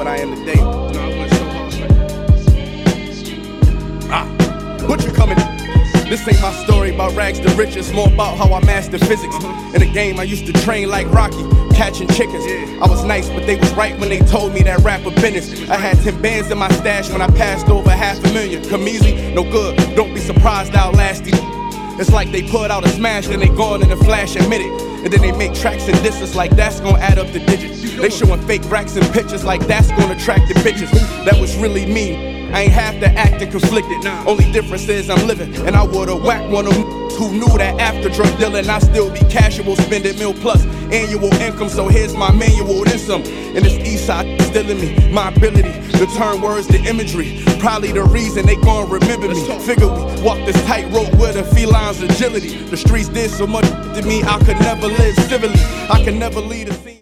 what I am today. What you coming? This ain't my story about rags to riches, more about how I mastered physics. In the game, I used to train like Rocky, catching chickens. I was nice, but they was right when they told me that rapper business. I had 10 bands in my stash when I passed over $500,000. Come easy, no good, don't be surprised I'll last you. It's like they put out a smash, then they gone in a flash, admit it. And then they make tracks and disses like that's gonna add up the digits. They showing fake racks and pictures like that's gonna attract the bitches. That was really me. I ain't have to act and conflicted. Only difference is I'm living, and I would've whacked one of them who knew that after drug dealing I still be casual, spending mil plus annual income. So here's my manual, then some. And this east side still in me, my ability to turn words to imagery. Probably the reason they gon' remember me. Figure we walk this tightrope with a feline's agility. The streets did so much to me I could never live civilly. I could never lead a scene.